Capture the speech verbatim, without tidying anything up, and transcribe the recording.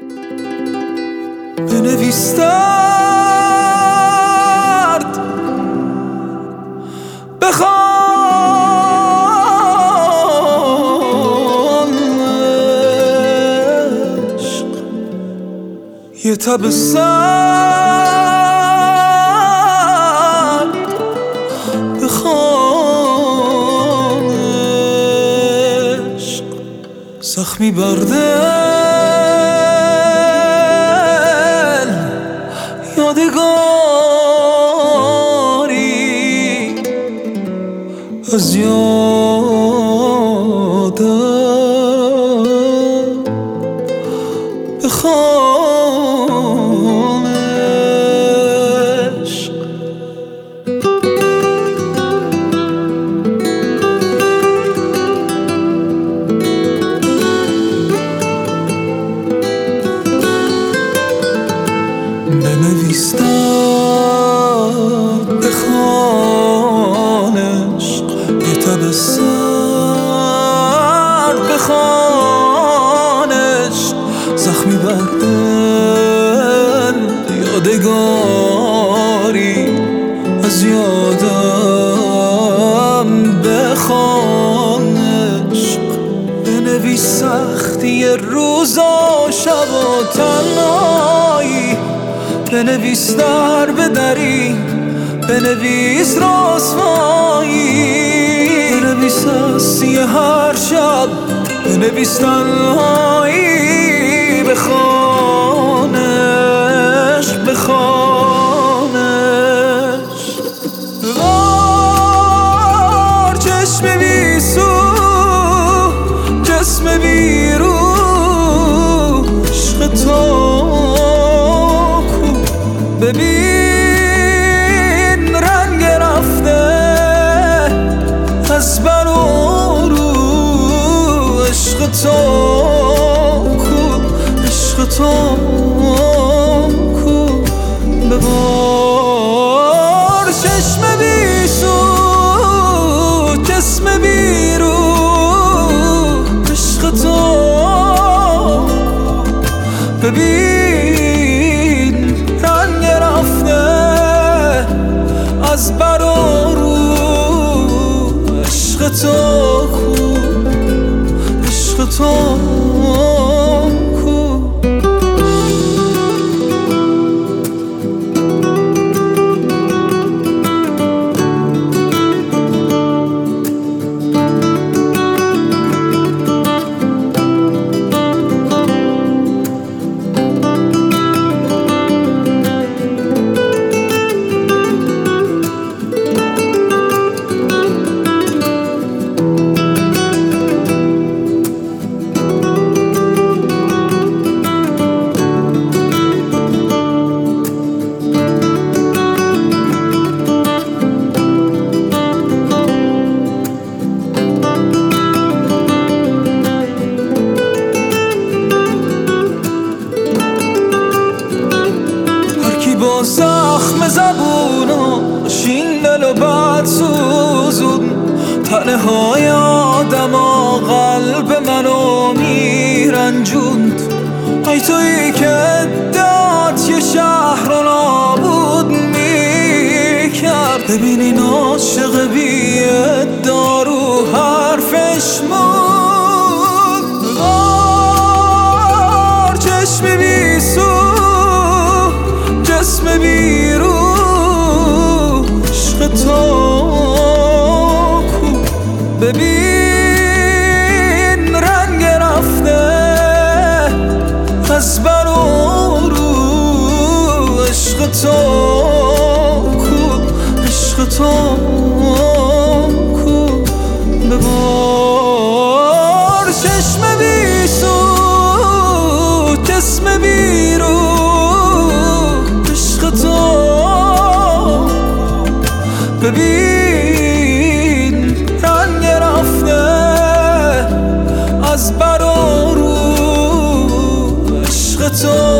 بنویس درد، بخوان عشق، یه تب سرد بخوان عشق، زخمی برده یادگاری از یادم بخوان عشق. بنویس درد، بخوان عشق، یه تب سرد بخوان عشق، زخمی بر دل یادگاری از یادم بخوان عشق. بنویس سختی روزا شب و تنهایی، بنویس در بدری، بنویس رسوایی، بنویس هستی هر شب، بنویس تنهایی، بخوان عشق، بخوان عشق. ببار چشم بیسو، جسم بیرو، عشق تو ببین رنگ رفته از بر و رو، عشق تو کو، عشق تو کو. ببار چشم بیسو، جسم بیرو، عشق تو ببین رنگ رفته از بر و رو، عشق تو کو، عشق تو کو. با زخم زبوناش این دل و بد سوزون، تنهای آدم ها قلب منو میرنجوند. ای تویی که ادعات یه شهر رو نابود میکرد، ببین این عاشق بی ادعا رو حرفش موند. بار چشم بیسو، جسم بیرو، عشق تو کو. ببین رنگ رفته از بر و رو، عشق تو کو، عشق تو کو. ببار چشم بیسو، جسم بیرو، ببین رنگ رفته از بر و رو، عشق تو